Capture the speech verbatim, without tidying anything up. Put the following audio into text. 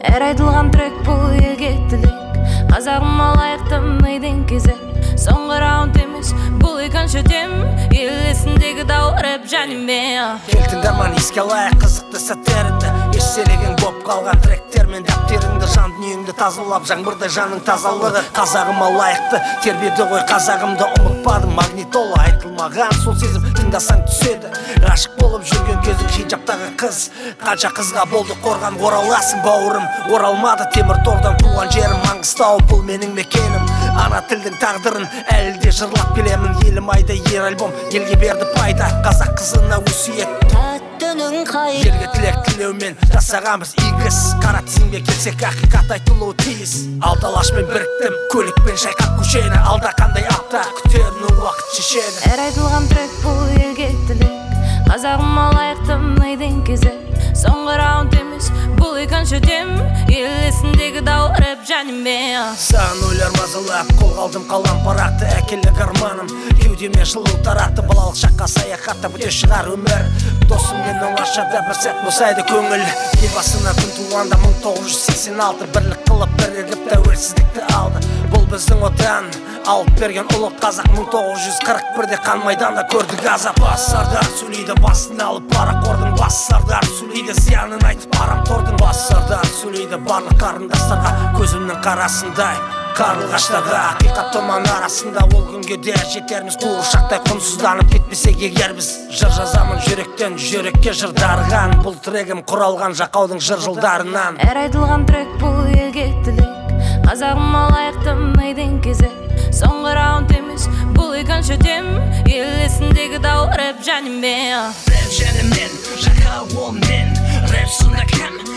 Әр айтылған трек бұл елге тілек, қазағыма лайықты мыйдың кезек. Соңғы раунд емес, бұл екінші тем, ел есіндегі дау рэп жаниме. Кел тыңдарман, еске алайық қызықты сәттеріңді, естелеген боп қалған тректер мен дәптеріңді, жан дүниеңді тазалап жаңбырдай жаның тазалығы. Қазағыма лайықты тербеді ғой қазағымды, ұмытпадым магнитола айтылмаған сол сезім, тыңдасаң түседі. Ғашық болып жүрген кезің хиджаптағы қыз, қанша қызға болды қорған, ораласың бауырым. Оралмады темір тордан туған жерім Маңғыстау, бұл менің мекенім. Ана тілдің тағдырын әлі де жырлап келемін. Елім айда ер альбом елге берді пайда, қазақ қызына өсиет тәттінің қай елге тілек тілеумен жасағанбыз игі іс. Қара тізімге келсек ақиқат айтылуы тиіс. Алты алашпен біріктім, көлікпен шайқап көшені, алда қандай апта күтерінің уақыт шешеді. Әр айтылған трек бұл елге тілек, қазағыма лайықты мыйдың кезек. Соңғы раунд емес, бұл екінші тем, ел есіндегі дау рэп жаниме. Саған ойлар мазалап, қолға алдым қалам парақты, әкелік арманым кеудеме жылу таратты. Балалық шаққа саяхатта бүте шығар өмір, досыммен оңашада бір сәт босайды көңіл. Ел басына күн туғанда мың тоғыз жүз сексен алты, бірлік қылып бірігіп тәуелсіздікті алды. Бұл біздің отан, алып берген ұлы қазақ. Мың тоғыз жүз қырық бірде қан майданда көрдік азап. Басардар сөйлейді басын алып парақордың, басардар сөйлейді зиянын айтып арам тордың. Басардар сөйлейді барлық қарындастарға, көзімнің қарасындай қарлығаштарға. Ақиқат тұман арасында ол күнге де жетерміз, қуыршақтай құнсызданып кетпесек егер біз. Жыр жазамын жүректен жүрекке жыр дарыған, бұл трегім құралған жақаудың жыр жылдарынан. Әр айтылған трек бұл елге тілек, қазағыма лайықты мыйдың кезек. Соңғы раунд емес, бұл екінші тем, ел есіндегі дау рэп жаниме. Рэп жанимен, жақау ол мен, рэп сонда кім?